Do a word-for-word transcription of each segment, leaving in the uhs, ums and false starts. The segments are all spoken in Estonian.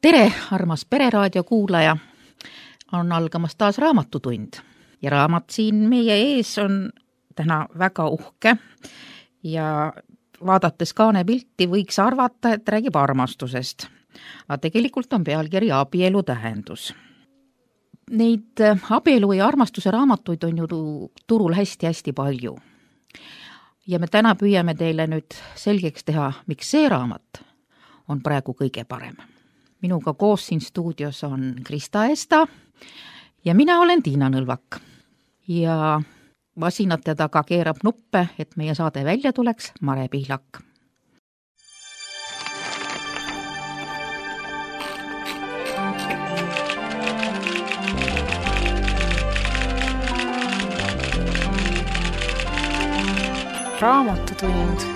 Tere, armas Pereraadio kuulaja! On algamas taas raamatutund ja raamat siin meie ees on täna väga uhke ja vaadates kaanepilti võiks arvata, et räägib armastusest. Aga tegelikult on pealkiri Abielu tähendus. Neid abielu ja armastuse raamatuid on ju turul hästi-hästi palju. Ja me täna püüame teile nüüd selgeks teha, miks see raamat on praegu kõige parem. Minuga koos siin stuudios on Krista Esta ja mina olen Tiina Nõlvak. Ja masinate taga keerab nuppe, et meie saade välja tuleks Mare Pihlak. Raamatutund.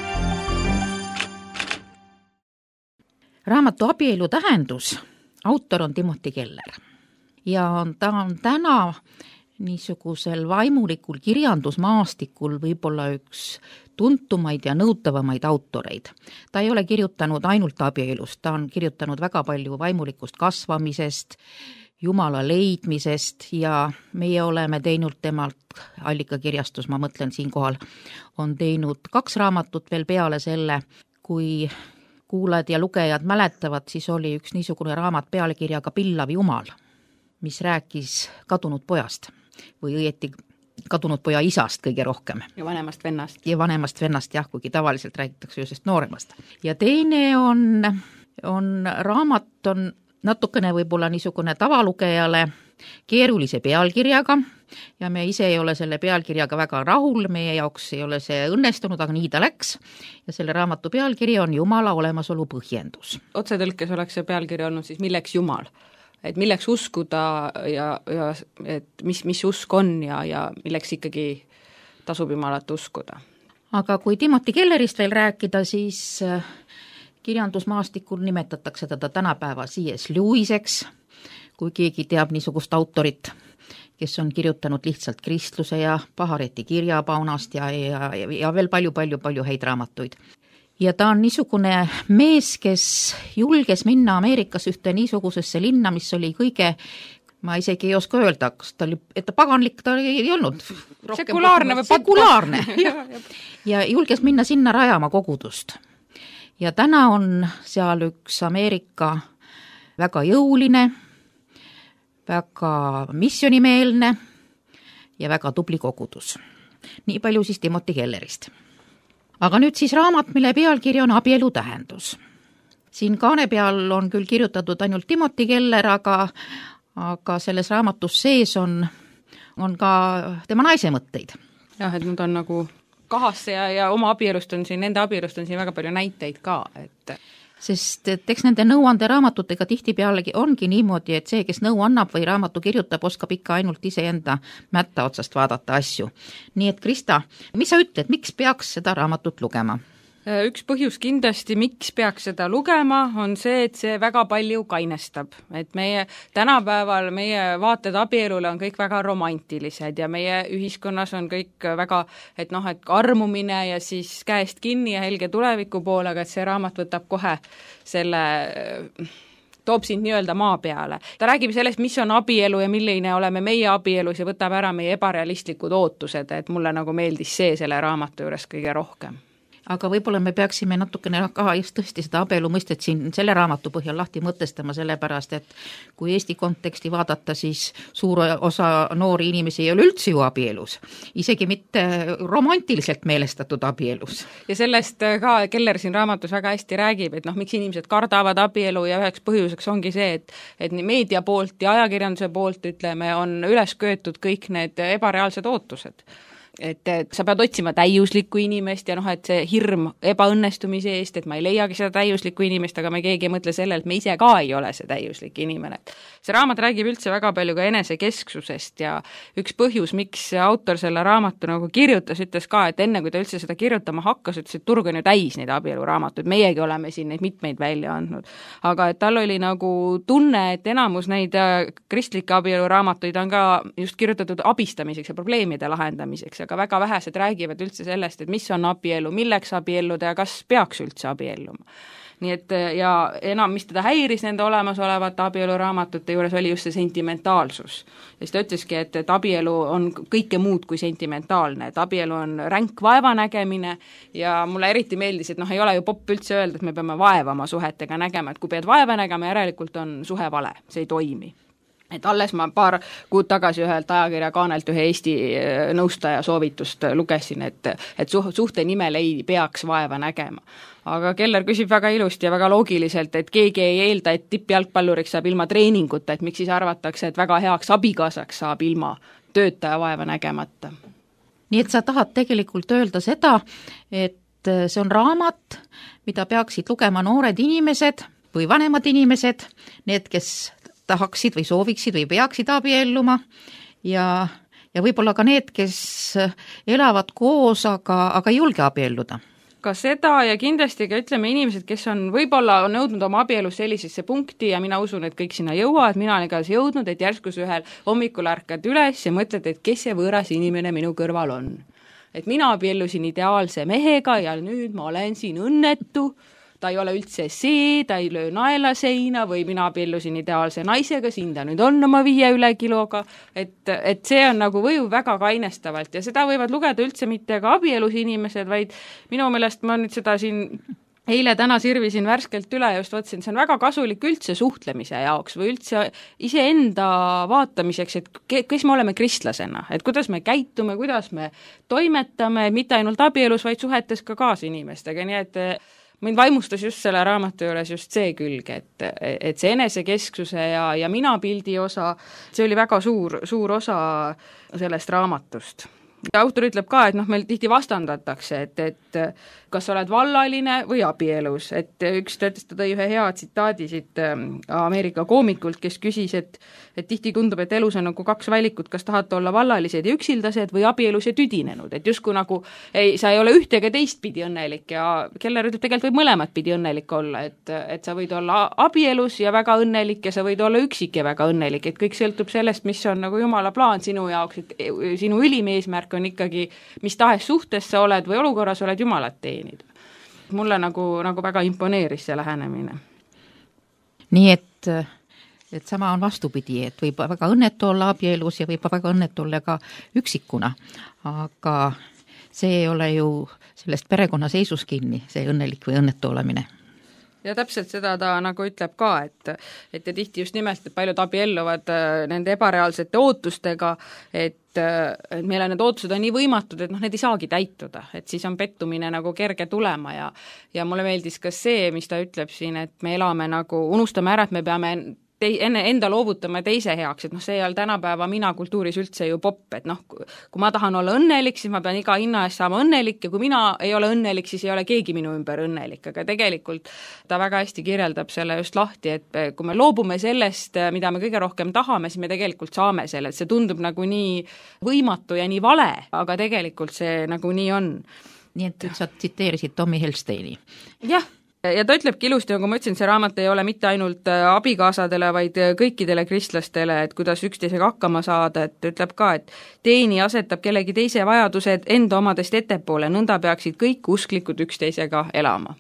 Raamatu Abielu tähendus autor on Timothy Keller ja ta on täna niisugusel vaimulikul kirjandusmaastikul võib-olla üks tuntumaid ja nõutavamaid autoreid. Ta ei ole kirjutanud ainult abielust, ta on kirjutanud väga palju vaimulikust kasvamisest, Jumala leidmisest ja meie oleme teinud temalt, allikakirjastus, ma mõtlen siinkohal, on teinud kaks raamatut veel peale selle, kui kuulajad ja lugejad mäletavad, siis oli üks niisugune raamat pealkirjaga Pillav Jumal, mis rääkis kadunud pojast või õieti kadunud poja isast kõige rohkem. Ja vanemast vennast. Ja vanemast vennast, jah, kuigi tavaliselt räägitakse just nooremast. Ja teine on, on raamat on natukene võib-olla niisugune tavalugejale keerulise pealkirjaga ja me ise ei ole selle pealkirjaga väga rahul, meie jaoks ei ole see õnnestunud, aga nii ta läks. Ja selle raamatu pealkiri on Jumala olemasolu põhjendus. Otsetõlkes oleks see pealkiri olnud siis milleks Jumal? Et milleks uskuda ja, ja et mis, mis usk on ja, ja milleks ikkagi tasub Jumalat uskuda? Aga kui Timothy Kellerist veel rääkida, siis kirjandusmaastikul nimetatakse teda tänapäeva C S Lewiseks, kui keegi teab niisugust autorit, kes on kirjutanud lihtsalt kristluse ja Pahareti kirjapaunast ja, ja, ja veel palju-palju-palju häid raamatuid. Ja ta on niisugune mees, kes julges minna Ameerikas ühte niisugusesse linna, mis oli kõige, ma isegi ei oska öelda, kas ta oli, et ta paganlik ta ei olnud. Sekulaarne või sekulaarne. Ja julges minna sinna rajama kogudust. Ja täna on seal üks Ameerika väga jõuline, väga missionimeelne ja väga tubli kogudus. Nii palju siis Timothy Kellerist. Aga nüüd siis raamat, mille pealkiri on Abielu tähendus. Siin kaane peal on küll kirjutatud ainult Timothy Keller, aga, aga selles raamatus sees on, on ka tema naise mõtteid. Jah, et nüüd on nagu kahasse ja, ja oma abielust on siin, nende abielust on siin väga palju näiteid ka, et sest et eks nende nõuande raamatutega tihti pealegi ongi niimoodi, et see, kes nõu annab või raamatu kirjutab, oskab ikka ainult iseenda mätta otsast vaadata asju. Nii et Krista, mis sa ütled, miks peaks seda raamatut lugema? Üks põhjus kindlasti, miks peaks seda lugema, on see, et see väga palju kainestab. Et meie tänapäeval, meie vaated abielule on kõik väga romantilised ja meie ühiskonnas on kõik väga, et noh, et armumine ja siis käest kinni ja helge tuleviku poole, aga et see raamat võtab kohe selle toob sind nii-öelda maa peale. Ta räägib sellest, mis on abielu ja milline oleme meie abielus ja võtab ära meie ebarealistlikud ootused, et mulle nagu meeldis see selle raamatu juures kõige rohkem. Aga võib-olla me peaksime natukene ka just tõesti seda abielu mõistet siin selle raamatu põhjal lahti mõtestama, sellepärast, et kui Eesti konteksti vaadata, siis suur osa noori inimesi ei ole üldse ju abielus, isegi mitte romantiliselt meelestatud abielus. Ja sellest ka Keller siin raamatus väga hästi räägib, et noh, miks inimesed kardavad abielu ja üheks põhjuseks ongi see, et, et nii meedia poolt ja ajakirjanduse poolt, ütleme, on üles köetud kõik need ebareaalsed ootused. Et, et sa pead otsima täiuslikku inimest ja noh, et see hirm ebaõnnestumise eest, et ma ei leiagi seda täiuslikku inimest, aga me keegi ei mõtle sellele, et me ise ka ei ole see täiuslik inimene. See raamat räägib üldse väga palju ka enesekesksusest ja üks põhjus, miks autor selle raamatu nagu kirjutas, ütles ka, et enne kui ta üldse seda kirjutama hakkas, ütles, et turg on ju täis neid abieluraamatuid, meiegi oleme siin neid mitmeid välja andnud. Aga et tal oli nagu tunne, et enamus neid kristlikke abieluraamatuid on ka just kirjutatud abistamiseks ja probleemide lahendamiseks, aga väga vähesed räägivad üldse sellest, et mis on abielu, milleks abielluda ja kas peaks üldse abielluma. nii et ja enam, mis teda häiris nende olemasolevate abieluraamatute juures, oli just see sentimentaalsus. Ja siis ta ütleski, et, et abielu on kõike muud kui sentimentaalne, et abielu on ränk vaevanägemine ja mulle eriti meeldis, et noh, ei ole ju popp üldse öelda, et me peame vaeva oma suhetega nägema, et kui pead vaeva nägema, järelikult on suhe vale, see ei toimi. Et alles ma paar kuud tagasi ühelt ajakirja Kaanelt ühe Eesti nõustaja soovitust lugesin, et, et suhte nimel ei peaks vaeva nägema. Aga Keller küsib väga ilusti ja väga loogiliselt, et keegi ei eelda, et tippjalgpalluriks saab ilma treeninguta, et miks siis arvatakse, et väga heaks abikaasaks saab ilma töötaja vaeva nägemata. Nii et sa tahad tegelikult öelda seda, et see on raamat, mida peaksid lugema noored inimesed või vanemad inimesed, need, kes tahaksid või sooviksid või peaksid abielluma ja, ja võib-olla ka need, kes elavad koos, aga, aga ei julge abielluda. Ka seda ja kindlasti ka ütleme inimesed, kes on võib-olla on nõudnud oma abielus sellisesse punkti ja mina usun, et kõik sinna jõuavad, mina olen ka jõudnud, et järskus ühel hommikul ärkad üles ja mõtled, et kes see võõras inimene minu kõrval on. Et mina abiellusin ideaalse mehega ja nüüd ma olen siin õnnetu, ta ei ole üldse see, ta ei löö naela seina või mina abiellusin ideaalse naisega, siin ta nüüd on oma viie üle kiloga, et, et see on nagu võju väga kainestavalt ja seda võivad lugeda üldse mitte ka abielus inimesed, vaid minu meelest ma nüüd seda siin eile täna sirvisin värskelt üle ja just võtsin, see on väga kasulik üldse suhtlemise jaoks või üldse iseenda vaatamiseks, et kes me oleme kristlasena, et kuidas me käitume, kuidas me toimetame, mitte ainult abielus, vaid suhetes ka kaasinimestega, nii et mind vaimustas just selle raamatu juures just see külg, et, et see enesekesksuse ja, ja mina pildi osa, see oli väga suur, suur osa sellest raamatust. Ja autor ütleb ka, et noh, meil tihti vastandatakse, et, et kas oled vallaline või abielus, et üks ta tõi ühe hea tsitaadi siit Ameerika koomikult, kes küsis, et, et tihti tundub, et elus on nagu kaks valikut, kas tahad olla vallalised ja üksildased või abielus ja tüdinenud, et justkui nagu ei, sa ei ole ühte ega teist pidi õnnelik ja Keller ütleb, tegelikult võib mõlemat pidi õnnelik olla, et, et sa võid olla abielus ja väga õnnelik ja sa võid olla üksik ja väga õnnelik, et kõik sõltub sellest, mis on nagu Jumala plaan sinu jaoks, et sinu ülim eesmärk on ikkagi, mis tahes suhtes sa oled või olukorras oled Jumalat teenida. Mulle nagu, nagu väga imponeeris see lähenemine. Nii et, et sama on vastupidi, et võib väga õnnetu olla abielus ja võib väga õnnetu olla ka üksikuna, aga see ei ole ju sellest perekonna seisus kinni, see õnnelik või õnnetu olemine. Ja täpselt seda ta nagu ütleb ka, et, et ja tihti just nimelt, et paljud abielluvad nende ebareaalsete ootustega, et, et meil on need ootused on nii võimatud, et noh, need ei saagi täituda, et siis on pettumine nagu kerge tulema ja, ja mulle meeldis ka see, mis ta ütleb siin, et me elame nagu, unustame ära, et me peame Tei, enne enda loovutama teise heaks, et noh, see ei ole tänapäeva mina kultuuris üldse ju popp, et noh, kui ma tahan olla õnnelik, siis ma pean iga hinna eest saama õnnelik ja kui mina ei ole õnnelik, siis ei ole keegi minu ümber õnnelik, aga tegelikult ta väga hästi kirjeldab selle just lahti, et kui me loobume sellest, mida me kõige rohkem tahame, siis me tegelikult saame selle, et see tundub nagu nii võimatu ja nii vale, aga tegelikult see nagu nii on. Nii et sa tsiteerisid Tommy Helsteini. Jah. Ja ta ütlebki ilusti, nagu ma ütlesin, see raamat ei ole mitte ainult abikaasadele, vaid kõikidele kristlastele, et kuidas üksteisega hakkama saada, et ütleb ka, et teeni asetab kellegi teise vajadused enda omadest ettepoole, nõnda peaksid kõik usklikud üksteisega elama.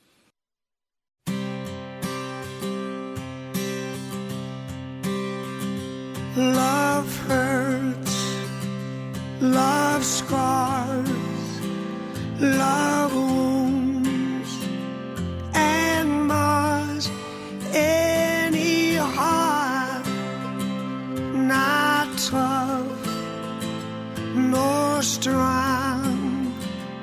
Love hurts, love scars, love wounds and mars any heart not tough nor strong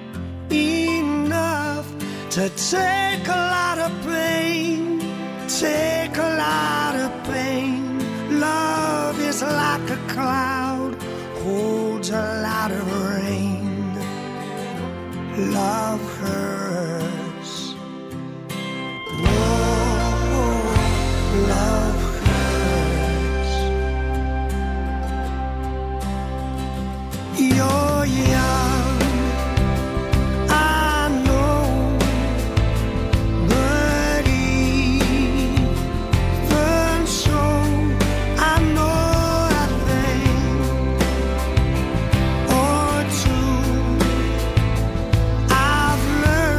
enough to take a lot of pain, take a lot of pain. Love is like a cloud, holds a lot of rain. Love hurts. Whoa, love hurts. You're young, I know, but even so, I know a thing or two. I've learned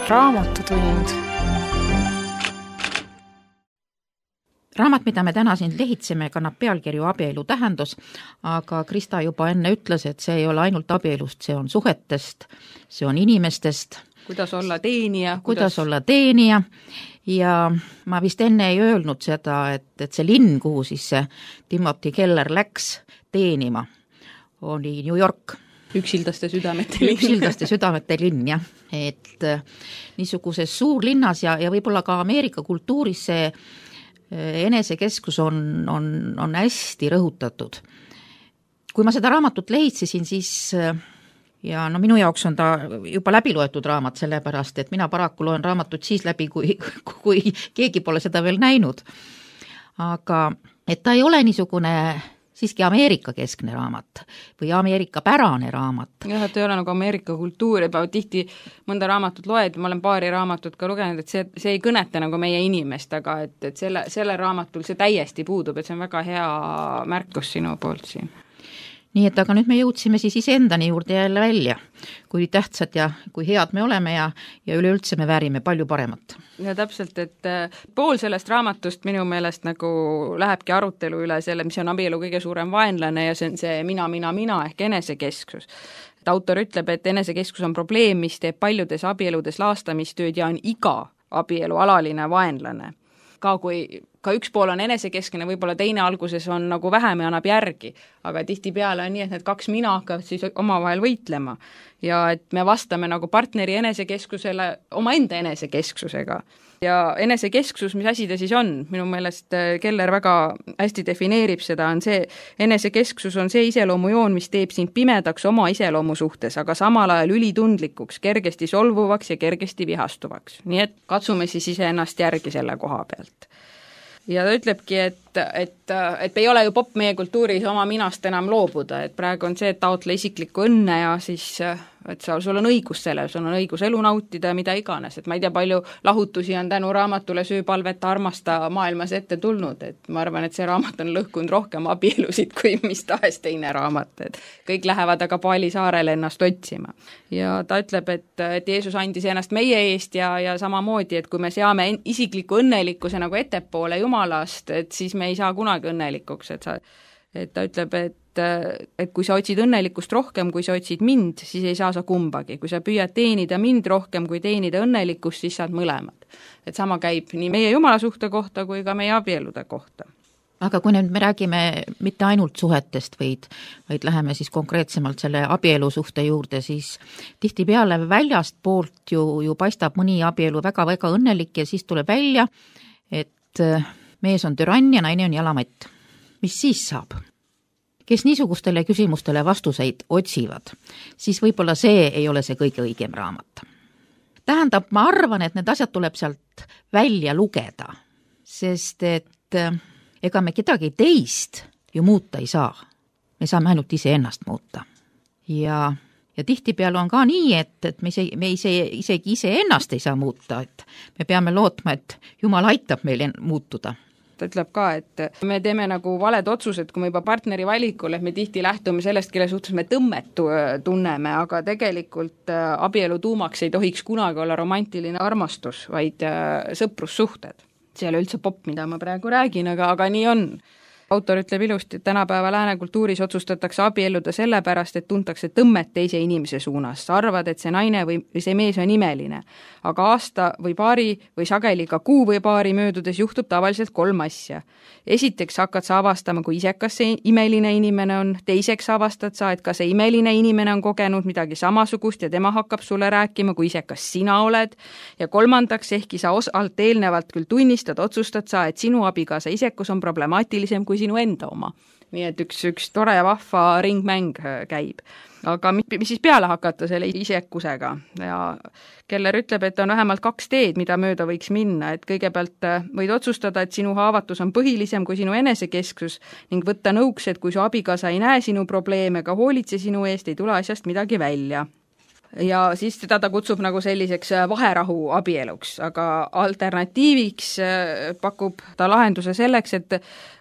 Raamatutund. Raamat, mida me täna siin lehitseme, kannab pealkirju Abielu tähendus, aga Krista juba enne ütles, et see ei ole ainult abielust, see on suhetest, see on inimestest. Kuidas olla teenija. Kuidas, kuidas olla teenija ja ma vist enne ei öelnud seda, et, et see linn, kuhu siis see Timothy Keller läks teenima, oli New York. Üksildaste südamete linn. Üksildaste südamete linn, jah. Et niisuguses suurlinnas ja, ja võib-olla ka Ameerika kultuuris see enesekeskus on, on, on hästi rõhutatud. Kui ma seda raamatut lehitsisin, siis ja no minu jaoks on ta juba läbi loetud raamat, sellepärast, et mina paraku loen raamatut siis läbi, kui, kui keegi pole seda veel näinud. Aga et ta ei ole niisugune siiski Ameerika keskne raamat või Ameerika pärane raamat. Jah, et ei ole nagu Ameerika kultuur, juba tihti mõnda raamatut loed, ma olen paari raamatut ka lugenud, et see, see ei kõneta nagu meie inimest, aga et, et selle, selle raamatul see täiesti puudub, et see on väga hea märkus sinu poolt siin. Nii et aga nüüd me jõudsime siis iseendani juurde jälle välja, kui tähtsad ja kui head me oleme ja, ja üleüldse me väärime palju paremat. Ja täpselt, et pool sellest raamatust minu meelest nagu lähebki arutelu üle selle, mis on abielu kõige suurem vaenlane ja see on see mina, mina, mina ehk enesekesksus. Et autor ütleb, et enesekeskus on probleem, mis teeb paljudes abieludes laastamistööd ja on iga abielu alaline vaenlane. Ka kui ka üks pool on enesekeskne, võib-olla teine alguses on nagu vähem ja annab järgi, aga tihtipeale on nii, et need kaks mina hakkavad siis omavahel võitlema ja et me vastame nagu partneri enesekeskusele omaenda enesekesksusega. Ja enesekesksus, mis asi ta siis on? Minu meelest Keller väga hästi defineerib seda, on see, enesekesksus on see iseloomujoon, mis teeb sind pimedaks oma iseloomu suhtes, aga samal ajal ülitundlikuks, kergesti solvuvaks ja kergesti vihastuvaks. Nii et katsume siis ise ennast järgi selle koha pealt. Ja ta ütlebki, et, et, et ei ole ju popp meie kultuuris oma minast enam loobuda, et praegu on see, et taotle isiklikku õnne ja siis, et sa, sul on õigus selle, sul on õigus elu nautida ja mida iganes, et ma ei tea, palju lahutusi on tänu raamatule Sööpalveta armasta maailmas ette tulnud, et ma arvan, et see raamat on lõhkunud rohkem abielusid kui mis tahes teine raamat, et kõik lähevad aga Paali saarele ennast otsima. Ja ta ütleb, et, et Jeesus andis ennast meie eest ja, ja samamoodi, et kui me seame isikliku õnnelikkuse nagu ettepoole Jumalast, et siis me ei saa kunagi õnnelikuks, et, sa, et ta ütleb, et et kui sa otsid õnnelikkust rohkem, kui sa otsid mind, siis ei saa sa kumbagi. Kui sa püüad teenida mind rohkem, kui teenida õnnelikkust, siis saad mõlemad. Et sama käib nii meie Jumala suhte kohta kui ka meie abielude kohta. Aga kui nüüd me räägime mitte ainult suhetest, vaid, vaid läheme siis konkreetsemalt selle abielu suhte juurde, siis tihtipeale väljast poolt ju, ju paistab mõni abielu väga-väga õnnelik ja siis tuleb välja, et mees on türann ja naine on jalamatt. Mis siis saab? Kes niisugustele küsimustele vastuseid otsivad, siis võib-olla see ei ole see kõige õigem raamat. Tähendab, ma arvan, et need asjad tuleb sealt välja lugeda, sest et ega me kedagi teist ju muuta ei saa. Me saame ainult ise ennast muuta. Ja, ja tihtipeale on ka nii, et, et me, ise, me ise, isegi ise ennast ei saa muuta, et me peame lootma, et Jumal aitab meil muutuda. Ta ütleb ka, et me teeme nagu valed otsused, kui me juba partneri valikul, et me tihti lähtume sellest, kelle suhtes me tõmmet tunneme, aga tegelikult abielu tuumaks ei tohiks kunagi olla romantiline armastus, vaid sõprussuhted. See ei ole üldse popp, mida ma praegu räägin, aga, aga nii on. Autor ütleb ilusti, et tänapäeva lääne kultuuris otsustatakse abielluda sellepärast, et tuntakse tõmmet teise inimese suunas. Sa arvad, et see naine või see mees on imeline, aga aasta või paari või sageli ka kuu või paari möödudes juhtub tavaliselt kolm asja. Esiteks hakkad sa avastama, kui isekas see imeline inimene on, teiseks avastad sa, et ka see imeline inimene on kogenud midagi samasugust ja tema hakkab sulle rääkima, kui isekas sina oled, ja kolmandaks, ehkki sa osalt eelnevalt küll tunnistad, otsustad sa, et sinu abikaasa isekus on problemaatilisem kui sinu enda oma. Nii et üks, üks tore ja vahva ringmäng käib. Aga mis, mis siis peale hakata selle isekusega? Ja Keller ütleb, et on vähemalt kaks teed, mida mööda võiks minna, et kõigepealt võid otsustada, et sinu haavatus on põhilisem kui sinu enesekesksus ning võtta nõuks, et kui su abikaasa ei näe sinu probleeme, ka hoolitse sinu eest, ei tule asjast midagi välja. Ja siis teda ta kutsub nagu selliseks vaherahu abieluks, aga alternatiiviks pakub ta lahenduse selleks, et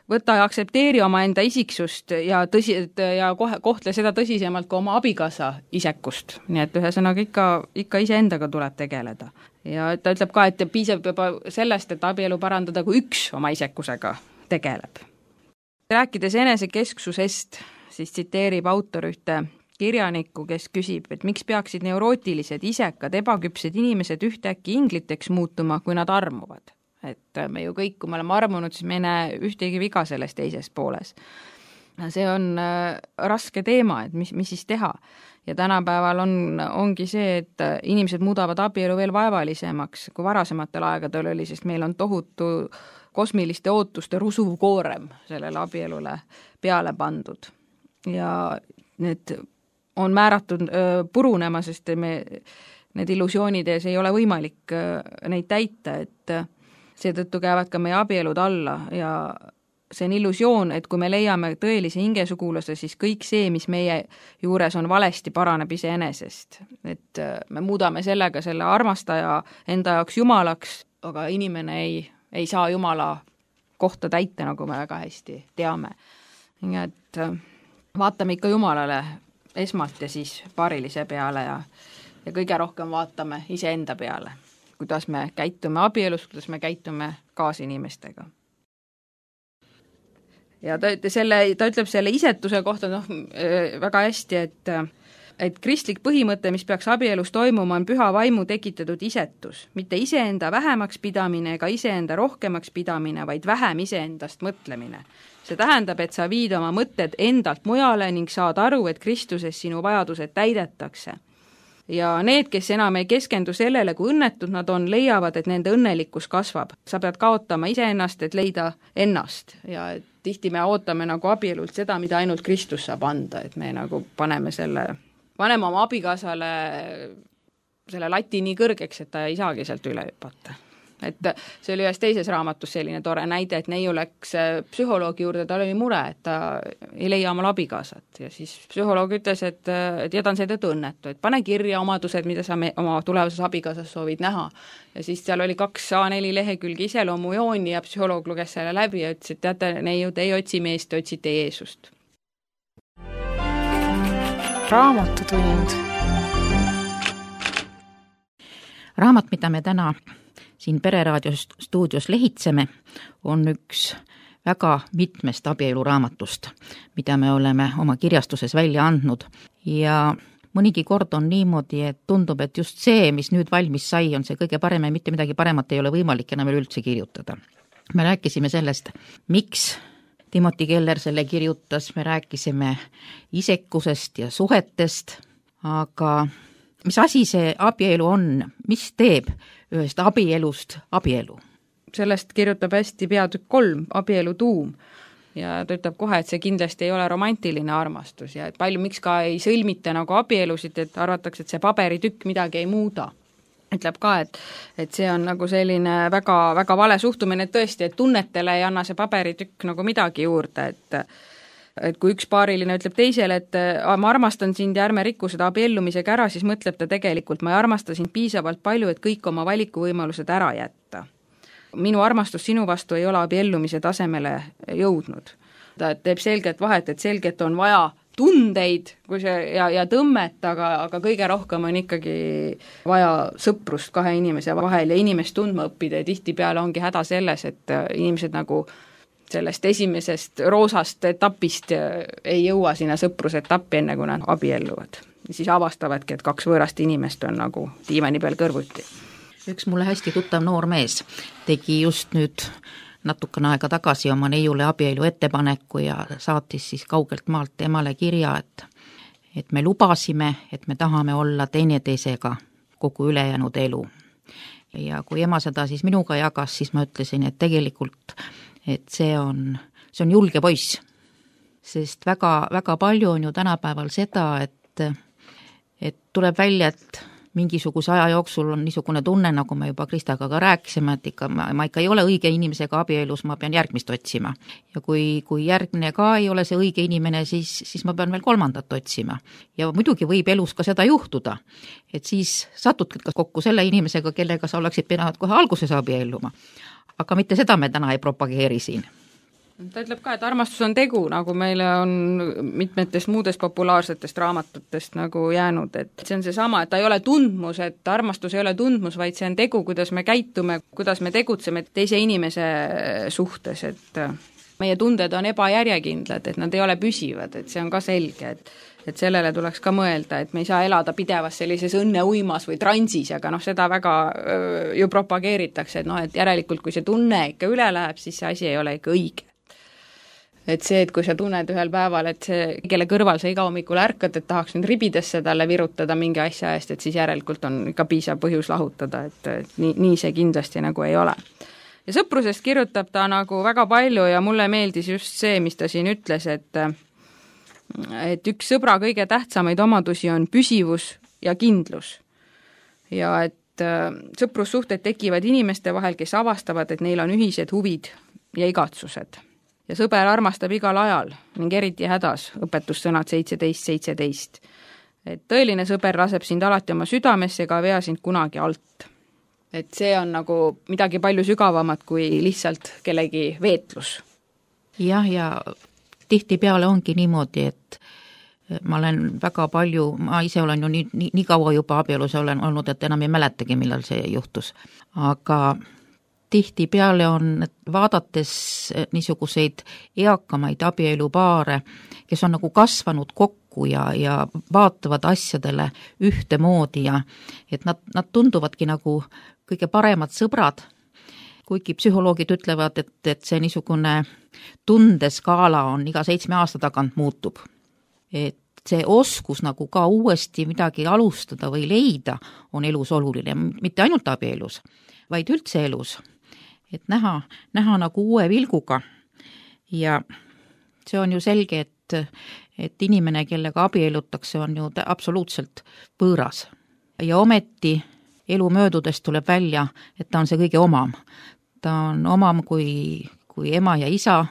võta ja aksepteeri oma enda isiksust ja tõsi, ja kohe, kohtle seda tõsisemalt kui oma abikaasa isekust. Nii et ühesõnaga ikka, ikka iseendaga tuleb tegeleda. Ja ta ütleb ka, et piisab juba sellest, et abielu parandada, kui üks oma isekusega tegeleb. Rääkides enesekesksusest, siis tsiteerib autor ühte kirjanikku, kes küsib, et miks peaksid neurootilised, isekad, ebaküpsed inimesed ühtäkki ingliteks muutuma, kui nad armuvad. Et me ju kõik, kui me oleme armunud, siis me ei näe ühtegi viga selles teises pooles. See on raske teema, et mis, mis siis teha. Ja tänapäeval on, ongi see, et inimesed muudavad abielu veel vaevalisemaks, kui varasematel aegadel oli, sest meil on tohutu kosmiliste ootuste rusuv koorem sellele abielule peale pandud. Ja need on määratud öö, purunema, sest me, need illusioonid ees ei ole võimalik öö, neid täita, et seetõttu käivad ka meie abielud alla ja see on illusioon, et kui me leiame tõelise hingesugulase, siis kõik see, mis meie juures on valesti, paraneb iseenesest. Et me muudame sellega selle armastaja enda jaoks jumalaks, aga inimene ei, ei saa jumala kohta täita, nagu me väga hästi teame. Nii et vaatame ikka jumalale esmalt ja siis paarilise peale ja, ja kõige rohkem vaatame iseenda peale, kuidas me käitume abielus, kuidas me käitume kaasinimestega. Ja ta, selle, ta ütleb selle isetuse kohta noh, väga hästi, et, et kristlik põhimõte, mis peaks abielus toimuma, on püha vaimu tekitatud isetus, mitte iseenda vähemaks pidamine ega iseenda rohkemaks pidamine, vaid vähem iseendast mõtlemine. See tähendab, et sa viid oma mõtted endalt mujale ning saad aru, et Kristuses sinu vajadused täidetakse. Ja need, kes enam ei keskendu sellele, kui õnnetud nad on, leiavad, et nende õnnelikkus kasvab. Sa pead kaotama iseennast, et leida ennast. Ja tihti me ootame nagu abielult seda, mida ainult Kristus saab anda, et me nagu paneme selle, paneme oma abikaasale selle lati nii kõrgeks, et ta ei saagi sealt üle hüpata. Et see oli ühes teises raamatus selline tore näide, et neiu läks psühholoogi juurde, tal oli mure, et ta ei leia omal abikaasat ja siis psühholoog ütles, et, et ja ta on seetõttu õnnetu, et pane kirja omadused, mida sa me, oma tulevases abikaasas soovid näha. Ja siis seal oli kaks A neli lehekülgi iseloomujooni ja psühholoog luges selle läbi ja ütles, et teate, neiu, te ei otsi meest, te otsite Jeesust. Raamatutund. Raamat, mida me täna siin Pereraadio stuudios lehitseme, on üks väga mitmest abieluraamatust, mida me oleme oma kirjastuses välja andnud. Ja mõnigi kord on niimoodi, et tundub, et just see, mis nüüd valmis sai, on see kõige parem ja mitte midagi paremat ei ole võimalik enam üldse kirjutada. Me rääkisime sellest, miks Timothy Keller selle kirjutas, me rääkisime isekusest ja suhetest, aga mis asi see abielu on, mis teeb ühest abielust abielu? Sellest kirjutab hästi peatükk kolm, abielu tuum. Ja ta ütleb kohe, et see kindlasti ei ole romantiline armastus ja et palju miks ka ei sõlmita nagu abielusid, et arvatakse, et see paberitükk midagi ei muuda. Ütleb ka, et, et see on nagu selline väga, väga vale suhtumine, et tõesti, et tunnetele ei anna see paberitükk nagu midagi juurde, et et kui üks paariline ütleb teisele, et ma armastan sind ja ärme rikku seda abiellumisega ära, siis mõtleb ta tegelikult, ma ei armasta sind piisavalt palju, et kõik oma valikuvõimalused ära jätta. Minu armastus sinu vastu ei ole abiellumise tasemele jõudnud. Ta teeb selgelt vahet, et selgelt on vaja tundeid kui see, ja, ja tõmmet, aga, aga kõige rohkem on ikkagi vaja sõprust kahe inimese vahel ja inimest tundma õppida ja tihtipeale ongi häda selles, et inimesed nagu sellest esimesest roosast etapist ei jõua sinna sõprusetappi enne, kui nad abielluvad. Ja siis avastavadki, et kaks võõrast inimest on nagu diivani peal kõrvuti. Üks mulle hästi tuttav noor mees tegi just nüüd natukene aega tagasi oma neiule abielu ettepaneku ja saatis siis kaugelt maalt emale kirja, et, et me lubasime, et me tahame olla teineteisega kogu ülejäänud elu. Ja kui ema seda siis minuga jagas, siis ma ütlesin, et tegelikult et see on, see on julge poiss, sest väga, väga palju on ju tänapäeval seda, et, et tuleb välja, et mingisuguse aja jooksul on niisugune tunne, nagu me juba Kristaga ka rääkisime, et ikka, ma, ma ikka ei ole õige inimesega abielus, ma pean järgmist otsima. Ja kui, kui järgmine ka ei ole see õige inimene, siis, siis ma pean veel kolmandat otsima. Ja muidugi võib elus ka seda juhtuda, et siis satudki kokku selle inimesega, kellega sa oleksid pidanud kohe alguses abielluma. Aga mitte seda me täna ei propageeri siin. ta ütleb ka, et armastus on tegu, nagu meile on mitmetest muudest populaarsetest raamatutest nagu jäänud, et see on seesama, et ta ei ole tundmus, et armastus ei ole tundmus, vaid see on tegu, kuidas me käitume, kuidas me tegutseme teise inimese suhtes, et meie tunded on ebajärjekindlad, et nad ei ole püsivad, et see on ka selge, et et sellele tuleks ka mõelda, et me ei saa elada pidevas sellises õnneuimas või transis, aga noh, seda väga öö, ju propageeritakse, et noh, et järelikult kui see tunne ikka üle läheb, siis see asi ei ole ikka õige. Et see, et kui sa tunned ühel päeval, et see, kelle kõrval sa iga hommikul ärkad, et tahaks nüüd ribidesse talle virutada mingi asja eest, et siis järelikult on ikka piisav põhjus lahutada, et, et nii, nii see kindlasti nagu ei ole. Ja sõprusest kirjutab ta nagu väga palju ja mulle meeldis just see, mis ta siin ütles, et et üks sõbra kõige tähtsamaid omadusi on püsivus ja kindlus. Ja et sõprussuhted tekivad inimeste vahel, kes avastavad, et neil on ühised huvid ja igatsused. Ja sõber armastab igal ajal ning eriti hädas, õpetussõnad seitseteist seitseteist. Et tõeline sõber laseb sind alati oma südamesse ega vea sind kunagi alt. Et see on nagu midagi palju sügavamat kui lihtsalt kellegi veetlus. Jah, ja tihtipeale ongi niimoodi, et ma olen väga palju, ma ise olen ju nii, nii, nii kaua juba abielus olen olnud, et enam ei mäletagi, millal see juhtus. Aga tihtipeale on, vaadates niisuguseid eakamaid abielupaare, kes on nagu kasvanud kokku ja, ja vaatavad asjadele ühtemoodi ja et nad, nad tunduvadki nagu kõige paremad sõbrad, kuigi psühholoogid ütlevad, et, et see niisugune tundeskaala on iga seitsme aasta tagant muutub. Et see oskus nagu ka uuesti midagi alustada või leida on elus oluline, mitte ainult abielus, vaid üldse elus. Et näha, näha nagu uue vilguga ja see on ju selge, et, et inimene, kellega abiellutakse, on ju absoluutselt võõras. Ja ometi elu möödudes tuleb välja, et ta on see kõige omam. Ta on omam kui, kui ema ja isa,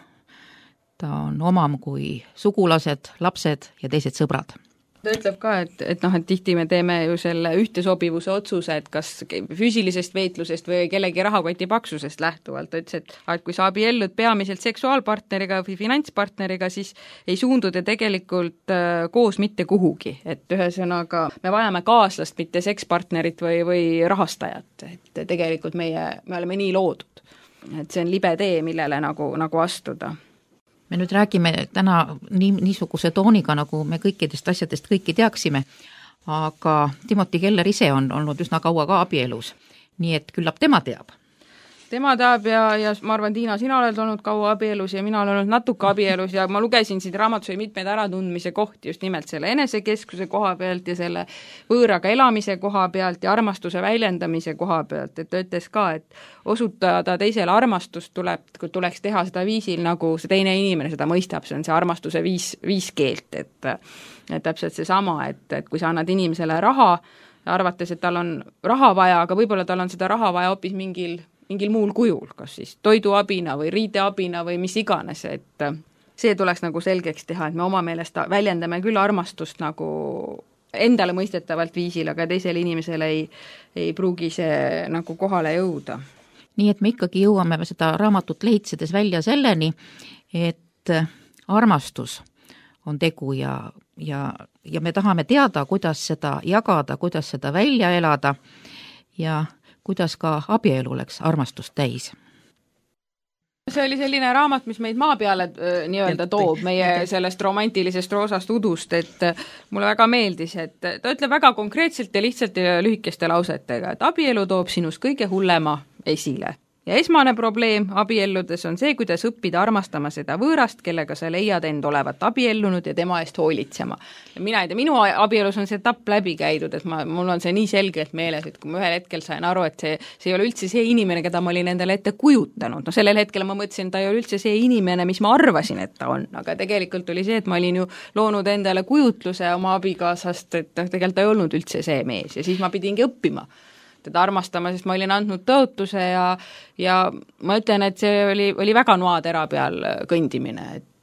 ta on omam kui sugulased, lapsed ja teised sõbrad. Ta ütleb ka, et, et noh, et tihti me teeme ju selle ühtesobivuse otsuse, et kas füüsilisest veetlusest või kellegi rahakoti paksusest lähtuvalt. Ta ütles, et, et kui sa abiellud peamiselt seksuaalpartneriga või finantspartneriga, siis ei suundu te tegelikult äh, koos mitte kuhugi. Et ühesõnaga me vajame kaaslast, mitte sekspartnerit või, või rahastajat. Et tegelikult meie, me oleme nii loodud. Et see on libe tee, millele nagu, nagu astuda. Me nüüd räägime täna nii, niisuguse tooniga, nagu me kõikidest asjadest kõiki teaksime, aga Timothy Keller ise on olnud üsna kaua ka abielus, nii et küllap tema teab. Tema teab ja, ja ma arvan, Tiina, sina oled olnud kaua abielus ja mina olen olnud natuke abielus ja ma lugesin siin raamatus mitmeid äratundmise kohti just nimelt selle enesekeskuse koha pealt ja selle võõraga elamise koha pealt ja armastuse väljendamise koha pealt, et ta ütles ka, et osutada teisele armastust tuleb, tuleks teha seda viisil, nagu see teine inimene seda mõistab, see on see armastuse viis, viis keelt, et, et täpselt see sama, et, et kui sa annad inimesele raha, arvates, et tal on raha vaja, aga võib-olla tal on seda raha vaja hoopis mingil mingil muul kujul, kas siis toiduabina või riideabina või mis iganes, et see tuleks nagu selgeks teha, et me oma meelest väljendame küll armastust nagu endale mõistetavalt viisil, aga teisele inimesele ei, ei pruugi see nagu kohale jõuda. Nii et me ikkagi jõuame seda raamatut lehitsedes välja selleni, et armastus on tegu ja, ja, ja me tahame teada, kuidas seda jagada, kuidas seda välja elada ja kuidas ka abielu oleks armastust täis. See oli selline raamat, mis meid maa peale äh, nii-öelda toob meie sellest romantilisest roosast udust, et äh, mulle väga meeldis, et ta ütleb väga konkreetselt ja lihtsalt ja lühikeste lausetega, et abielu toob sinus kõige hullema esile. Ja esmane probleem abielludes on see, kuidas õppida armastama seda võõrast, kellega sa leiad end olevat abiellunud ja tema eest hoolitsema. Ja mina ei tea, minu abielus on see etapp läbi käidud, et ma, mul on see nii selgelt meeles, et kui ma ühel hetkel sain aru, et see, see ei ole üldse see inimene, keda ma olin endale ette kujutanud. No sellel hetkel ma mõtlesin, et ta ei ole üldse see inimene, mis ma arvasin, et ta on. Aga tegelikult oli see, et ma olin ju loonud endale kujutluse oma abikaasast, et tegelikult ta ei olnud üldse see mees ja siis ma pidingi õppima teda armastama, sest ma olin andnud tõotuse ja, ja ma ütlen, et see oli, oli väga noatera peal kõndimine, et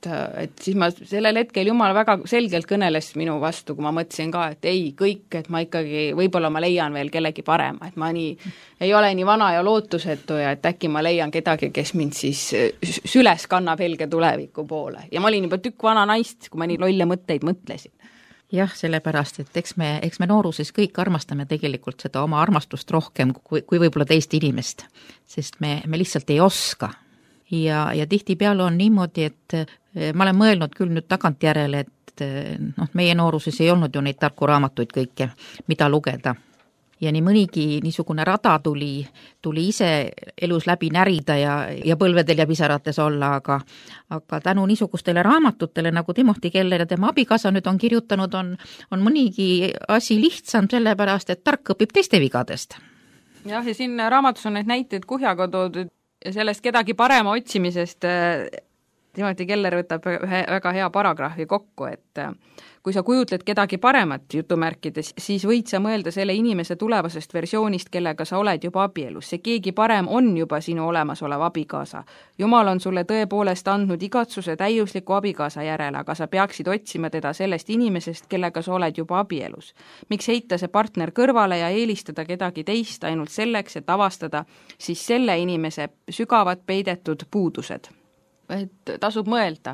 et siis ma sellel hetkel Jumal väga selgelt kõneles minu vastu, kui ma mõtlesin ka, et ei, kõik, et ma ikkagi, võib-olla ma leian veel kellegi parema, et ma nii, ei ole nii vana ja lootusetu ja et äkki ma leian kedagi, kes mind siis süles kannab helge tuleviku poole. Ja ma olin juba tükk vana naist, kui ma nii lolle mõtteid mõtlesin. Jah, sellepärast, et eks me, eks me nooruses kõik armastame tegelikult seda oma armastust rohkem kui, kui võib-olla teist inimest, sest me, me lihtsalt ei oska. Ja, ja tihtipeale on niimoodi, et ma olen mõelnud küll nüüd tagantjärele, et noh, meie nooruses ei olnud ju neid tarku raamatuid kõike, mida lugeda. Ja nii mõnigi niisugune rada tuli, tuli ise elus läbi närida ja, ja põlvedel ja pisarates olla, aga, aga tänu niisugustele raamatutele, nagu Timothy Keller ja tema abikaasa nüüd on kirjutanud, on, on mõnigi asi lihtsam sellepärast, et tark õpib teiste vigadest. Jah, ja siin raamatus on need näited kuhjaga toodud ja sellest kedagi parema otsimisest Timothy Keller võtab ühe väga hea paragrahvi kokku, et kui sa kujutled kedagi paremat jutumärkides, siis võid sa mõelda selle inimese tulevasest versioonist, kellega sa oled juba abielus. See keegi parem on juba sinu olemasolev abikaasa. Jumal on sulle tõepoolest andnud igatsuse täiusliku abikaasa järele, aga sa peaksid otsima teda sellest inimesest, kellega sa oled juba abielus. Miks heita see partner kõrvale ja eelistada kedagi teist ainult selleks, et avastada siis selle inimese sügavad peidetud puudused? Et tasub mõelda.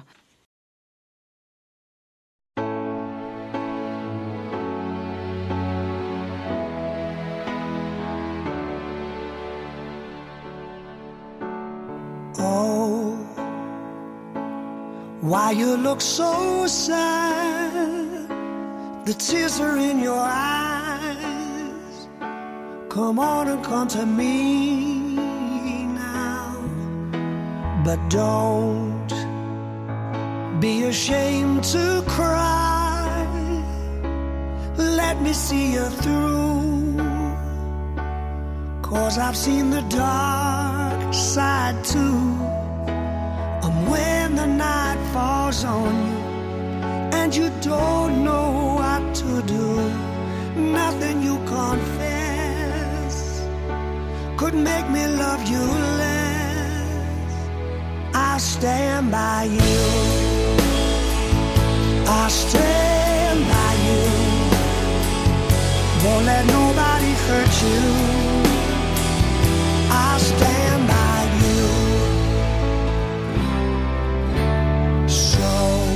Oh, why you look so sad? The tears are in your eyes. Come on and come to me now. But don't be ashamed to cry. Let me see you through. 'Cause I've seen the dark side too. And when the night falls on you and you don't know what to do, nothing you confess could make me love you less. I'll stand by you. I'll stand by you. Won't let nobody hurt you. I'll stand by you. So,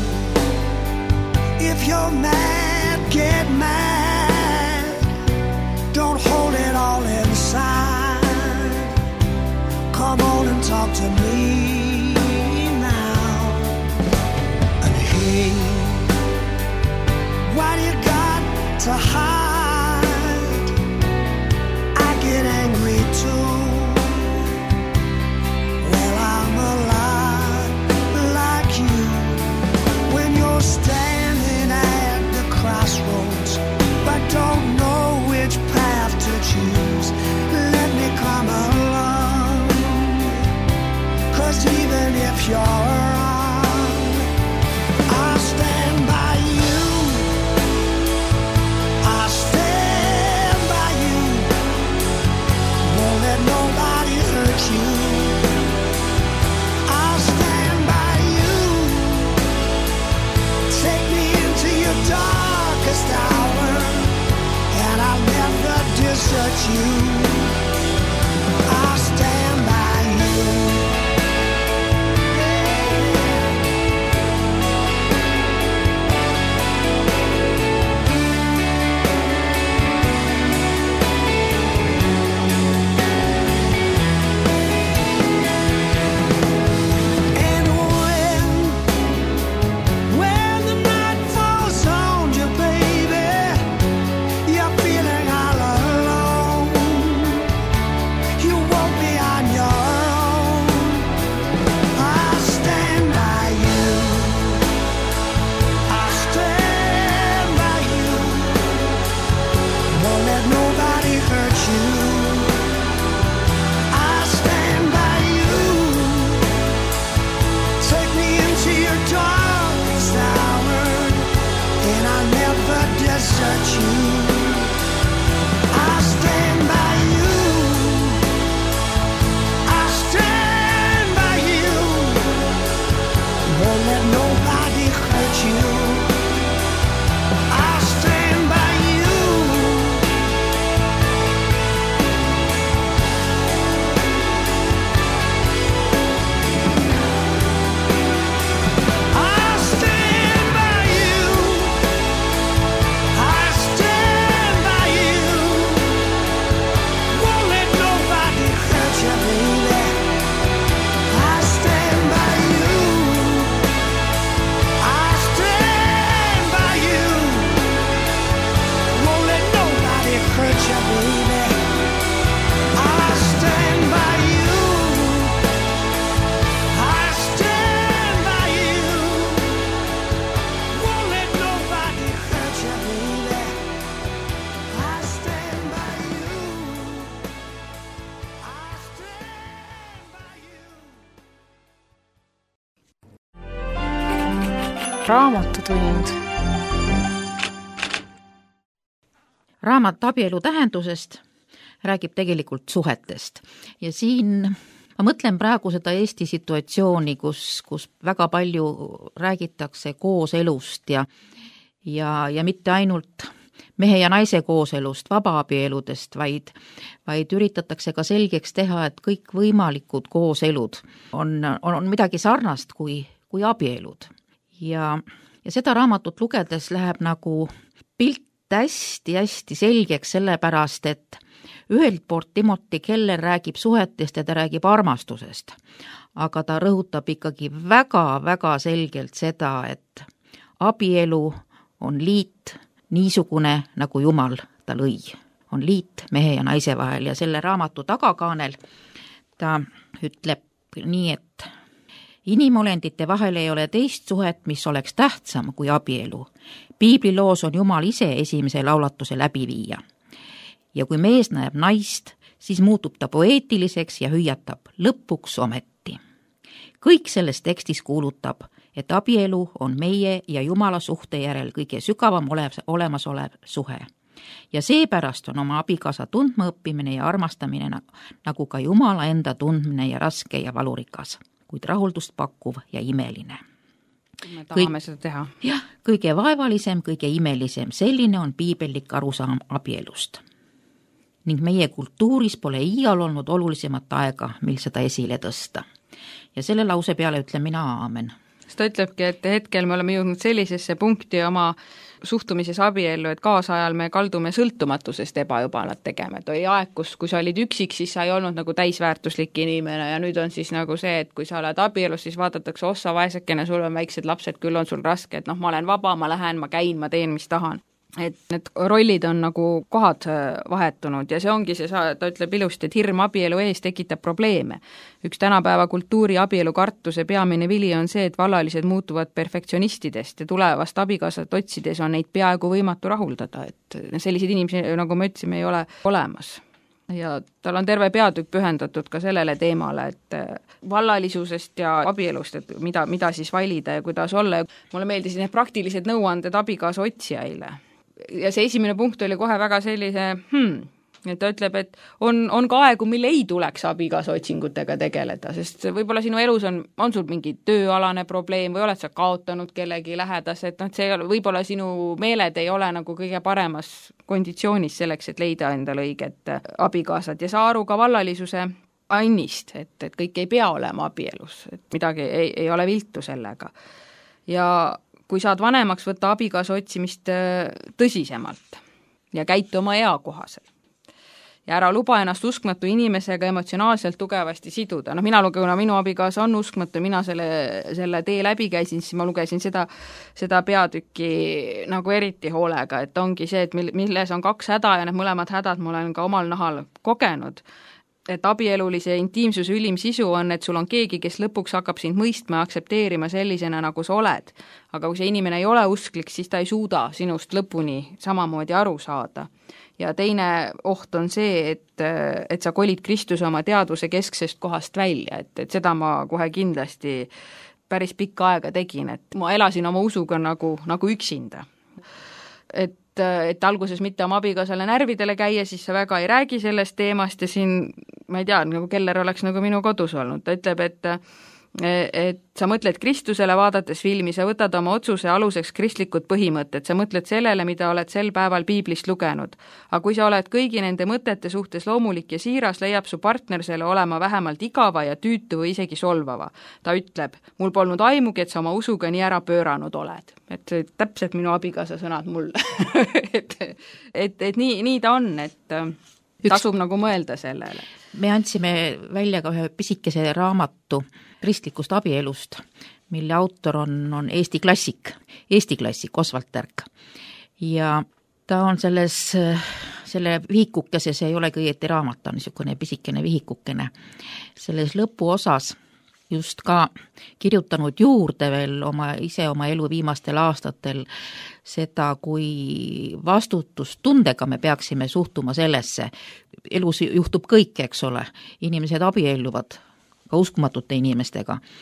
if you're mad, get mad. Don't hold it all inside. Come on and talk to me now. And hey, why do you got to hide? I get angry too. Standing at the crossroads, but don't know which path to choose. Let me come along, 'cause even if you're wrong, I'll stand by you. I'll stand by you. Won't let nobody hurt you. I'll stand by you. Take me into your darkest hour, and I'll never desert you. I'll stand by you. Raamatutund. Raamat abielu tähendusest räägib tegelikult suhetest ja siin ma mõtlen praegu seda Eesti situatsiooni, kus, kus väga palju räägitakse kooselust ja, ja, ja mitte ainult mehe ja naise kooselust, vabaabieludest, vaid, vaid üritatakse ka selgeks teha, et kõik võimalikud kooselud on, on, on midagi sarnast kui, kui abielud. Ja, ja seda raamatut lugedes läheb nagu pilt hästi-hästi selgeks sellepärast, et ühelt poolt Timothy Keller räägib suhetest ja ta räägib armastusest, aga ta rõhutab ikkagi väga-väga selgelt seda, et abielu on liit niisugune, nagu Jumal ta lõi. On liit mehe ja naise vahel ja selle raamatu tagakaanel ta ütleb nii, et inimolendite vahel ei ole teist suhet, mis oleks tähtsam kui abielu. Piibliloos on Jumal ise esimese laulatuse läbiviija. Ja kui mees näeb naist, siis muutub ta poeetiliseks ja hüüatab lõpuks ometi. Kõik selles tekstis kuulutab, et abielu on meie ja Jumala suhte järel kõige sügavam olev, olemasolev suhe. Ja seepärast on oma abikaasa tundma õppimine ja armastamine nagu ka Jumala enda tundmine ja raske ja valurikas, kuid rahuldust pakkuv ja imeline. Me tahame Kõik, seda teha. Jah, kõige vaevalisem, kõige imelisem, selline on piibellik arusaam abielust. Ning meie kultuuris pole iial olnud olulisemat aega, mil seda esile tõsta. Ja selle lause peale ütlen mina aamen. Ta ütlebki, et hetkel me oleme jõudnud sellisesse punkti oma suhtumises abiellu, et kaasajal me kaldume sõltumatusest ebajubalat tegema. Et oli aeg, kus kui sa olid üksik, siis sa ei olnud nagu täisväärtuslik inimene ja nüüd on siis nagu see, et kui sa oled abielus, siis vaadatakse ossa vaesekene, sul on väiksed lapsed, küll on sul raske, et noh, ma olen vaba, ma lähen, ma käin, ma teen, mis tahan. Et need rollid on nagu kohad vahetunud ja see ongi see, ta ütleb ilusti, et hirm abielu ees tekitab probleeme. Üks tänapäeva kultuuri abielu kartuse peamine vili on see, et vallalised muutuvad perfektsionistidest ja tulevast abikaasat otsides on neid peaaegu võimatu rahuldada, et selliseid inimesi, nagu me ütlesime, ei ole olemas. Ja tal on terve peatükk pühendatud ka sellele teemale, et vallalisusest ja abielust, et mida, mida siis valida ja kuidas olla. Mulle meeldisid need praktilised nõuanded abikaasa otsijaile. Ja see esimene punkt oli kohe väga sellise, hmm, et ta ütleb, et on, on ka aegu, mille ei tuleks abikaasa otsingutega tegeleda, sest võib-olla sinu elus on, on sul mingi tööalane probleem või oled sa kaotanud kellegi lähedas, et noh, see võib-olla sinu meeled ei ole nagu kõige paremas konditsioonis selleks, et leida endale õiget abikaasat ja saa aru ka vallalisuse annist, et, et kõik ei pea olema abielus, et midagi ei, ei ole viltu sellega. Ja kui saad vanemaks, võtta abikaasa otsimist tõsisemalt ja käitu oma ea kohasel. Ja ära luba ennast uskmatu inimesega emotsionaalselt tugevasti siduda. No mina luguna, minu abikaasa on uskmatu, mina selle, selle tee läbi käisin, siis ma lugesin seda, seda peatükki nagu eriti hoolega, et ongi see, et milles on kaks häda ja need mõlemad hädad ma olen ka omal nahal kogenud. Et abielulise intiimsuse ülim sisu on, et sul on keegi, kes lõpuks hakkab sind mõistma ja aktsepteerima sellisena, nagu sa oled. Aga kui see inimene ei ole usklik, siis ta ei suuda sinust lõpuni samamoodi aru saada. Ja teine oht on see, et, et sa kolid Kristuse oma teadvuse kesksest kohast välja, et, et seda ma kohe kindlasti päris pikka aega tegin, et ma elasin oma usuga nagu, nagu üksinda. Et et alguses mitte oma abikaasale närvidele käia, siis sa väga ei räägi sellest teemast ja siin, ma ei tea, nagu Keller oleks nagu minu kodus olnud. Ta ütleb, et, et sa mõtled Kristusele vaadates filmi, sa võtad oma otsuse aluseks kristlikud põhimõtted, sa mõtled sellele, mida oled sel päeval piiblist lugenud. Aga kui sa oled kõigi nende mõtete suhtes loomulik ja siiras, leiab su partner selle olema vähemalt igava ja tüütu või isegi solvava. Ta ütleb, mul polnud aimugi, et sa oma usuga nii ära pööranud oled. Et täpselt minu abikaasa sõnad mulle. et, et, et nii, nii ta on, et tasub Üks... nagu mõelda sellele. Me andsime välja ka ühe pisikese raamatu kristlikust abielust, mille autor on, on Eesti klassik, Eesti klassik Oswald Tärk. Ja ta on selles, selle vihikukese, see ei olegi õieti raamat, ta on niisugune pisikene vihikukene. Selles lõpuosas just ka kirjutanud juurde veel oma, ise oma elu viimastel aastatel seda, kui vastutustundega me peaksime suhtuma sellesse. Elus juhtub kõik, eks ole. Inimesed abielluvad ka uskumatute inimestega.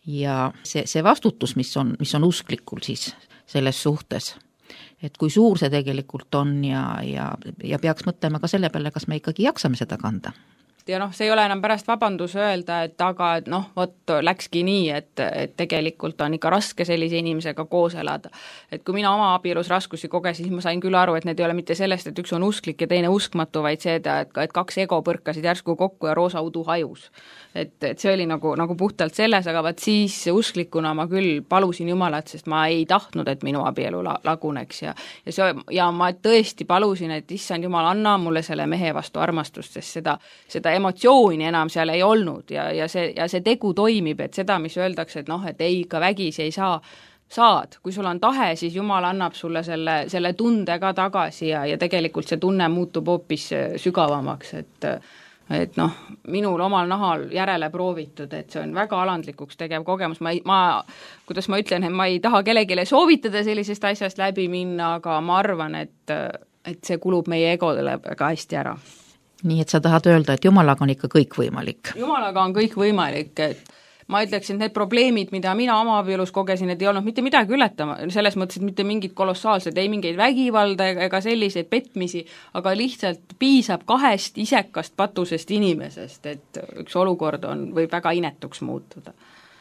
ja see, see vastutus, mis on, mis on usklikul siis selles suhtes, et kui suur see tegelikult on ja, ja, ja peaks mõtlema ka selle peale, kas me ikkagi jaksame seda kanda. Ja noh, see ei ole enam pärast vabandus öelda, et aga et noh, vot läkski nii, et, et tegelikult on ikka raske sellise inimesega koos elada. Et kui mina oma abielus raskusi kogesin, siis ma sain küll aru, et need ei ole mitte sellest, et üks on usklik ja teine uskmatu, vaid see, et, et kaks ego põrkasid järsku kokku ja roosa udu hajus. Et, et see oli nagu, nagu puhtalt selles, aga vaat siis usklikuna ma küll palusin Jumalat, sest ma ei tahtnud, et minu abielu la, laguneks ja, ja, see, ja ma tõesti palusin, et issand Jumal, anna mulle selle mehe vastu armastust, sest seda, seda emotsiooni enam seal ei olnud ja, ja, see, ja see tegu toimib, et seda, mis öeldakse, et noh, et ei, ka vägisi ei saa, saad, kui sul on tahe, siis Jumal annab sulle selle, selle tunde ka tagasi ja, ja tegelikult see tunne muutub hoopis sügavamaks, et et noh, minul omal nahal järele proovitud, et see on väga alandlikuks tegev kogemus, ma, ei, ma kuidas ma ütlen, et ma ei taha kellegile soovitada sellisest asjast läbi minna, aga ma arvan, et, et see kulub meie egodele väga hästi ära. Nii et sa tahad öelda, et Jumalaga on ikka kõik võimalik? Jumalaga on kõik võimalik, et ma ütleksin, et need probleemid, mida mina oma abielus kogesin, et ei olnud mitte midagi ületama, selles mõttes, et mitte mingid kolossaalsed, ei mingeid vägivalda ega selliseid petmisi, aga lihtsalt piisab kahest isekast patusest inimesest, et üks olukord on, võib väga inetuks muutuda.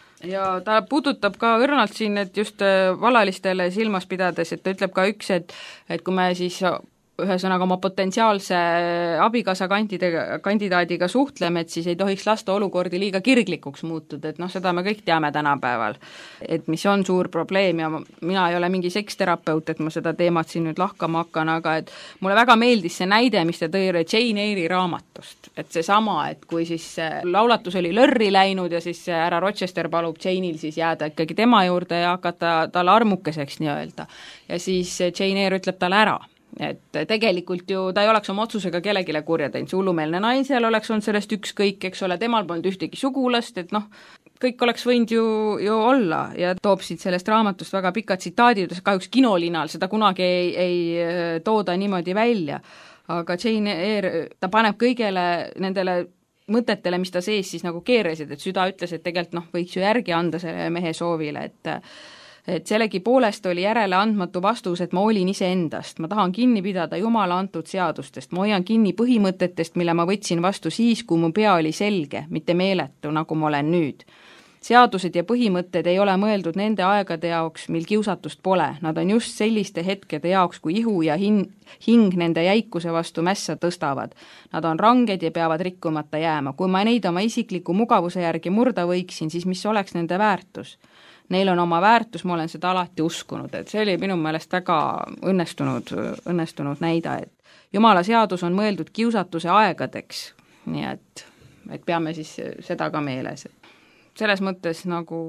Ja ta puudutab ka õrnalt siin, et just vallalistele silmas pidades, et ta ütleb ka üks, et, et kui me siis ühesõnaga oma potentsiaalse abikaasa kandide, kandidaadiga suhtleme, et siis ei tohiks lasta olukordi liiga kirglikuks muutuda, et noh, seda me kõik teame tänapäeval, et mis on suur probleem ja mina ei ole mingi seksterapeut, et ma seda teemat siin nüüd lahkama hakkan, aga et mulle väga meeldis see näide, mis ta tõi Jane Eyre'i raamatust, et see sama, et kui siis laulatus oli lörri läinud ja siis härra Rochester palub Jane'il siis jääda ikkagi tema juurde ja hakata talle armukeseks nii-öelda ja siis Jane Eyre ütleb talle ära. Et tegelikult ju ta ei oleks oma otsusega kellegile kurja teinud, see hullumeelne naisel oleks olnud sellest ükskõik, eks ole, temal polnud ühtegi sugulast, et noh, kõik oleks võinud ju, ju olla ja toob siit sellest raamatust väga pika tsitaadi, kahjuks kinolinal seda kunagi ei, ei tooda niimoodi välja, aga Jane Eyre, ta paneb kõigele nendele mõtetele, mis ta sees siis nagu keeresid, et süda ütles, et tegelikult noh, võiks ju järgi anda selle mehe soovile, et et sellegi poolest oli järele andmatu vastus, et ma olin iseendast, ma tahan kinni pidada Jumala antud seadustest, ma hoian kinni põhimõtetest, mille ma võtsin vastu siis, kui mu pea oli selge, mitte meeletu, nagu ma olen nüüd. Seadused ja põhimõtted ei ole mõeldud nende aegade jaoks, mil kiusatust pole, nad on just selliste hetkede jaoks, kui ihu ja hing, hing nende jäikuse vastu mässa tõstavad. Nad on ranged ja peavad rikkumata jääma, kui ma neid oma isikliku mugavuse järgi murda võiksin, siis mis oleks nende väärtus? Neil on oma väärtus, ma olen seda alati uskunud, et see oli minu meelest väga õnnestunud, õnnestunud näida, et Jumala seadus on mõeldud kiusatuse aegadeks, nii et, et peame siis seda ka meeles. Selles mõttes nagu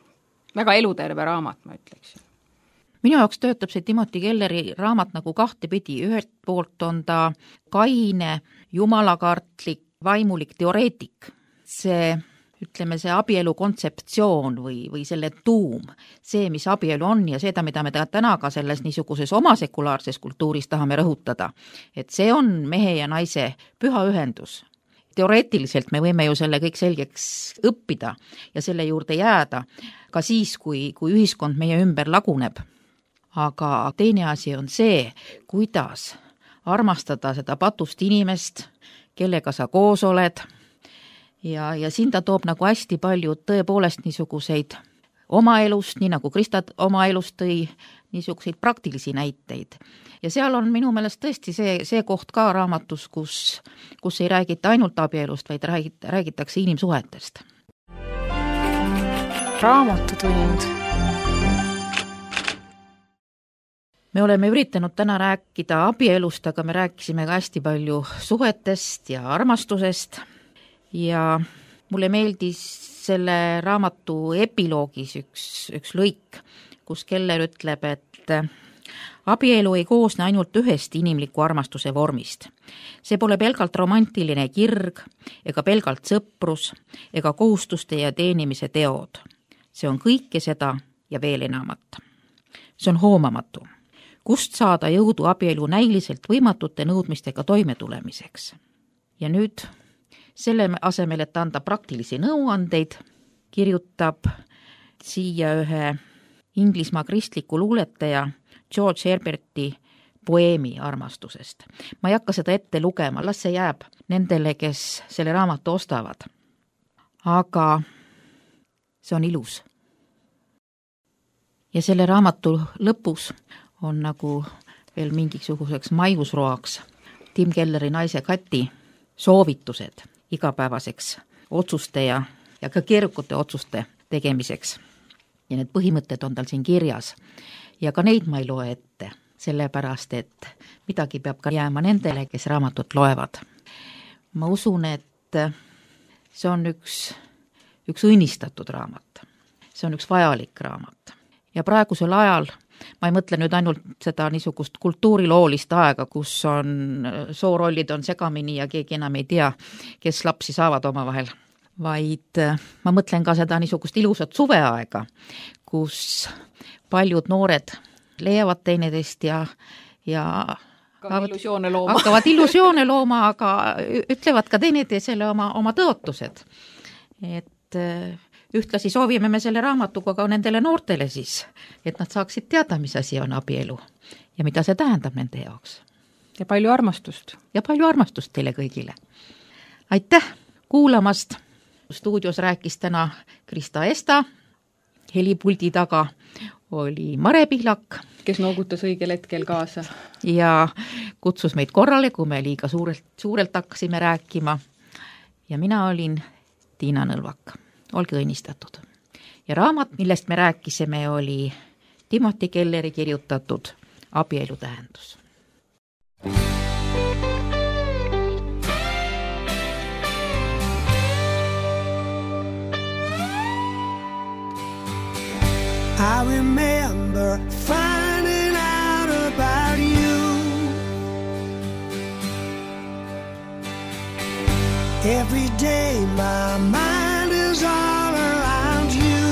väga eluterve raamat, ma ütleksin. Minu jaoks töötab see Timothy Kelleri raamat nagu kahtepidi, ühelt poolt on ta kaine, jumalakartlik, vaimulik teoreetik, see ütleme, see abielu kontseptsioon või, või selle tuum, see, mis abielu on ja seda, mida me täna ka selles niisuguses oma sekulaarses kultuuris tahame rõhutada, et see on mehe ja naise püha ühendus. Teoreetiliselt me võime ju selle kõik selgeks õppida ja selle juurde jääda ka siis, kui, kui ühiskond meie ümber laguneb. Aga teine asi on see, kuidas armastada seda patust inimest, kellega sa koos oled, Ja, ja siin ta toob nagu hästi palju tõepoolest niisuguseid oma elust, nii nagu Krista oma elust tõi, niisuguseid praktilisi näiteid. Ja seal on minu meelest tõesti see, see koht ka raamatus, kus, kus ei räägita ainult abielust, vaid räägit, räägitakse inimsuhetest. Raamatutund. Me oleme üritanud täna rääkida abielust, aga me rääkisime ka hästi palju suhetest ja armastusest. Ja mulle meeldis selle raamatu epiloogis üks, üks lõik, kus Keller ütleb, et abielu ei koosne ainult ühest inimliku armastuse vormist. See pole pelgalt romantiline kirg ega pelgalt sõprus ega kohustuste ja teenimise teod. See on kõike seda ja veel enamat. See on hoomamatu. Kust saada jõudu abielu näiliselt võimatute nõudmistega toimetulemiseks? Ja nüüd selle asemel, et anda praktilisi nõuandeid, kirjutab siia ühe Inglismaa kristliku luuletaja George Herberti poeemi armastusest. Ma ei hakka seda ette lugema, las see jääb nendele, kes selle raamatu ostavad. Aga see on ilus. Ja selle raamatu lõpus on nagu veel mingisuguseks maiusroaks Tim Kelleri naise Kati soovitused igapäevaseks otsuste ja, ja ka keerukate otsuste tegemiseks. Ja need põhimõtted on tal siin kirjas. Ja ka neid ma ei loe ette, sellepärast, et midagi peab ka jääma nendele, kes raamatut loevad. Ma usun, et see on üks, üks õnnistatud raamat. See on üks vajalik raamat. Ja praegusel ajal, ma ei mõtle nüüd ainult seda niisugust kultuuriloolist aega, kus on soorollid on segamini ja keegi enam ei tea, kes lapsi saavad oma vahel, vaid ma mõtlen ka seda niisugust ilusat suveaega, kus paljud noored leiavad teineteist ja, ja hakkavad illusioone looma. hakkavad illusioone looma, aga ütlevad ka teineteisele oma, oma tõotused. Et ühtlasi soovime me selle raamatuga ka nendele noortele siis, et nad saaksid teada, mis asi on abielu ja mida see tähendab nende jaoks. Ja palju armastust. Ja palju armastust teile kõigile. Aitäh kuulamast. Stuudios rääkis täna Krista Esta, helipuldi taga oli Mare Pihlak, kes noogutas õigel hetkel kaasa. Ja kutsus meid korrale, kui me liiga suurelt, suurelt hakkasime rääkima. Ja mina olin Tiina Nõlvak. Olge õnnistatud. Ja raamat, millest me rääkisime, oli Timothy Kelleri kirjutatud Abielu tähendus. I remember finding out about you. Every day my mind is all around you.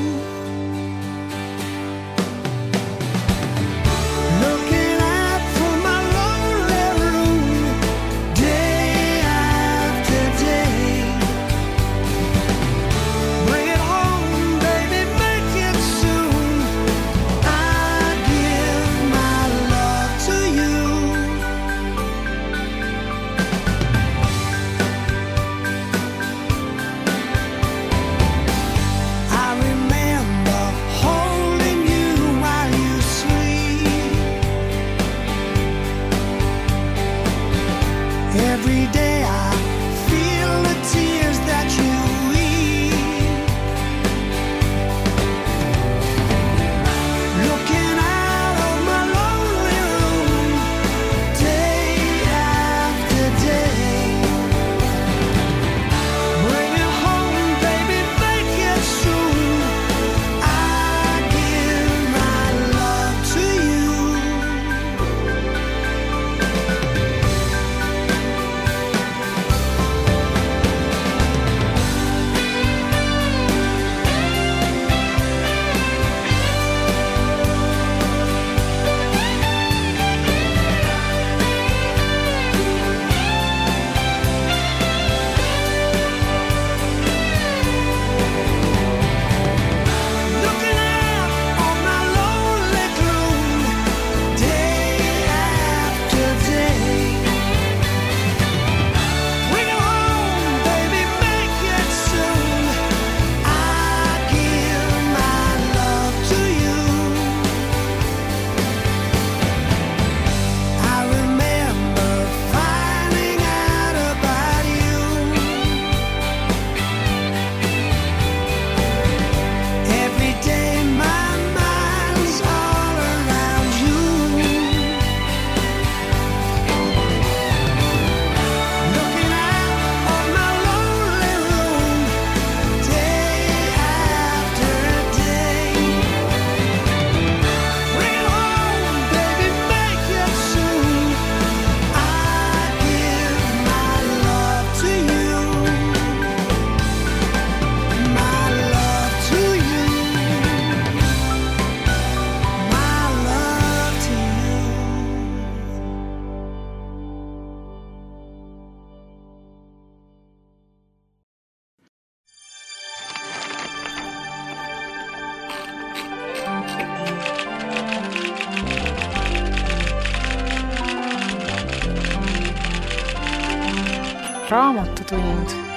Looking out from my lonely room, day after day. Bring it home, baby, make it soon. I give my love to you. Raamatutund.